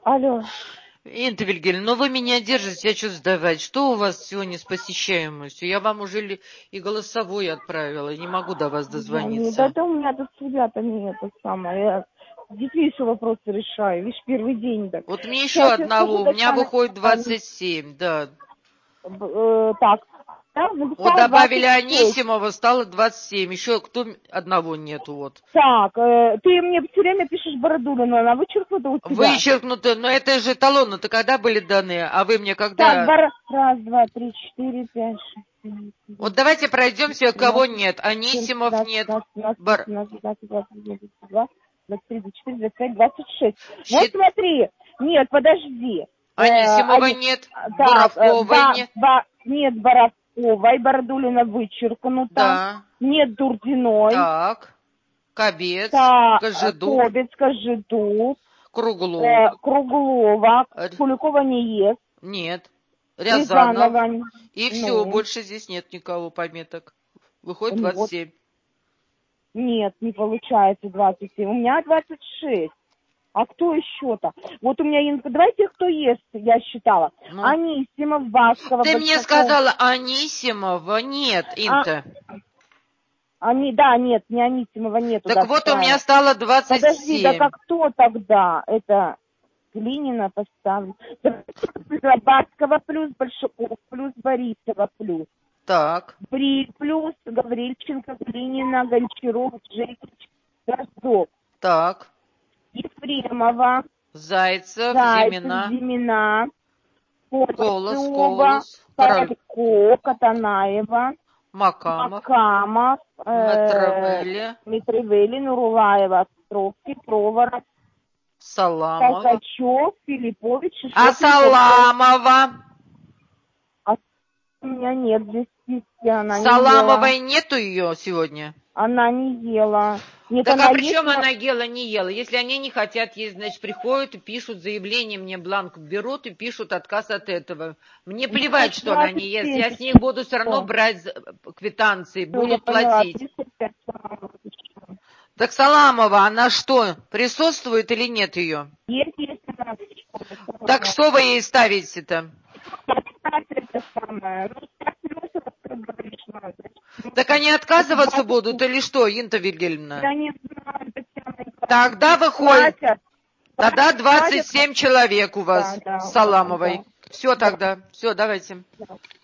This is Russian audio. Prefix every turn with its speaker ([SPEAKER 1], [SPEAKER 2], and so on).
[SPEAKER 1] Алло.
[SPEAKER 2] Инна Вильгельмовна, ну вы меня держите, я что сдавать? Что у вас сегодня с посещаемостью? Я вам уже и голосовой отправила, не могу до вас
[SPEAKER 1] Да,
[SPEAKER 2] дозвониться.
[SPEAKER 1] у меня тут с ребятами это самое. Я с детьми еще вопросы решаю. Видишь, первый день так.
[SPEAKER 2] Вот мне еще
[SPEAKER 1] Сейчас я скажу,
[SPEAKER 2] одного, у меня
[SPEAKER 1] Татьяна.
[SPEAKER 2] выходит 27, да.
[SPEAKER 1] Так, да,
[SPEAKER 2] Вот
[SPEAKER 1] написала
[SPEAKER 2] добавили
[SPEAKER 1] 26.
[SPEAKER 2] Анисимова, стало 27, еще кто одного нету вот.
[SPEAKER 1] Так, ты мне все время пишешь Бородулину, она вычеркнута у тебя.
[SPEAKER 2] Вычеркнуто, но это же эталонно-то когда были данные, а вы мне
[SPEAKER 1] Так,
[SPEAKER 2] когда...
[SPEAKER 1] раз, два, три, четыре, пять, шесть, семь,
[SPEAKER 2] Вот
[SPEAKER 1] восемь,
[SPEAKER 2] давайте пройдемся, кого
[SPEAKER 1] 12,
[SPEAKER 2] нет.
[SPEAKER 1] 14,
[SPEAKER 2] Анисимов
[SPEAKER 1] 15,
[SPEAKER 2] нет.
[SPEAKER 1] 16, 17, 18, 19, 20, 21, 22, 23, 24, 25, 26. Вот
[SPEAKER 2] Щит...
[SPEAKER 1] смотри. Нет, подожди.
[SPEAKER 2] Анисимова нет,
[SPEAKER 1] Так,
[SPEAKER 2] Буровковой нет.
[SPEAKER 1] нет Боровковой, Бородулина вычеркнута.
[SPEAKER 2] Да,
[SPEAKER 1] Нет Дурдиной.
[SPEAKER 2] так. Кобец,
[SPEAKER 1] Так,
[SPEAKER 2] Кожедуб,
[SPEAKER 1] Кобец, Кожедуб,
[SPEAKER 2] Круглов.
[SPEAKER 1] Круглова, Куликова не ест.
[SPEAKER 2] Нет. Рязанов.
[SPEAKER 1] Рязанова,
[SPEAKER 2] И все,
[SPEAKER 1] ну,
[SPEAKER 2] больше здесь нет никого пометок. Выходит
[SPEAKER 1] ну вот,
[SPEAKER 2] 27.
[SPEAKER 1] нет, не получается 27. У меня 26. А кто еще-то? Вот у меня, давайте, кто ест, я считала.
[SPEAKER 2] Ну,
[SPEAKER 1] Анисимов, Баскова,
[SPEAKER 2] ты мне
[SPEAKER 1] Большаков.
[SPEAKER 2] сказала Анисимова. Нет, Инта.
[SPEAKER 1] Да, нет, не Анисимова нету,
[SPEAKER 2] Так
[SPEAKER 1] да, ты
[SPEAKER 2] вот, у меня
[SPEAKER 1] правильно.
[SPEAKER 2] стало
[SPEAKER 1] Подожди, да
[SPEAKER 2] 27.
[SPEAKER 1] как кто тогда? Это Глинина поставлю. Баскова плюс, Большаков плюс, Борисова плюс.
[SPEAKER 2] Так,
[SPEAKER 1] Плюс Гаврильченко, Глинина, Гончаров, Жекич, Дроздов,
[SPEAKER 2] так.
[SPEAKER 1] Ефремова,
[SPEAKER 2] Зайцев,
[SPEAKER 1] Зайцев,
[SPEAKER 2] Зимина,
[SPEAKER 1] Зимина,
[SPEAKER 2] Колос,
[SPEAKER 1] Полосова,
[SPEAKER 2] Колос, Король,
[SPEAKER 1] Королько, Катанаева,
[SPEAKER 2] Макамов,
[SPEAKER 1] Макамов,
[SPEAKER 2] Матравелли,
[SPEAKER 1] Митревели, Нурулаева, Островский, Проворов,
[SPEAKER 2] Саламов.
[SPEAKER 1] Толкачев, Филиппович,
[SPEAKER 2] А
[SPEAKER 1] Шишов, Лиховцев.
[SPEAKER 2] Саламова?
[SPEAKER 1] А у меня нет здесь списки, она не ела.
[SPEAKER 2] Саламовой нету ее сегодня?
[SPEAKER 1] Она не ела. Нет,
[SPEAKER 2] Так а
[SPEAKER 1] она
[SPEAKER 2] при
[SPEAKER 1] есть,
[SPEAKER 2] чем
[SPEAKER 1] но...
[SPEAKER 2] она ела, не ела? Если они не хотят есть, значит, приходят и пишут заявление, мне бланк берут и пишут отказ от этого. Мне плевать, что она не ест.
[SPEAKER 1] 27
[SPEAKER 2] Я с них буду все равно
[SPEAKER 1] часов.
[SPEAKER 2] брать квитанции,
[SPEAKER 1] Всё, я
[SPEAKER 2] будут
[SPEAKER 1] поняла.
[SPEAKER 2] платить.
[SPEAKER 1] 35 часов.
[SPEAKER 2] Так Саламова, она что, присутствует или нет ее?
[SPEAKER 1] Есть она.
[SPEAKER 2] Так что вы ей ставите-то?
[SPEAKER 1] Это самое. Ну, так, как говоришь, надо.
[SPEAKER 2] Так они
[SPEAKER 1] Это
[SPEAKER 2] отказываться
[SPEAKER 1] 20.
[SPEAKER 2] будут или что, Инта Вильгельмовна?
[SPEAKER 1] Я не знаю, Татьяна
[SPEAKER 2] Тогда
[SPEAKER 1] Николаевна.
[SPEAKER 2] выходит,
[SPEAKER 1] Платят.
[SPEAKER 2] тогда
[SPEAKER 1] Платят.
[SPEAKER 2] 27 человек у
[SPEAKER 1] Да,
[SPEAKER 2] вас
[SPEAKER 1] да,
[SPEAKER 2] с
[SPEAKER 1] да, да.
[SPEAKER 2] Саламовой. Все
[SPEAKER 1] Да,
[SPEAKER 2] тогда, все, давайте.
[SPEAKER 1] да.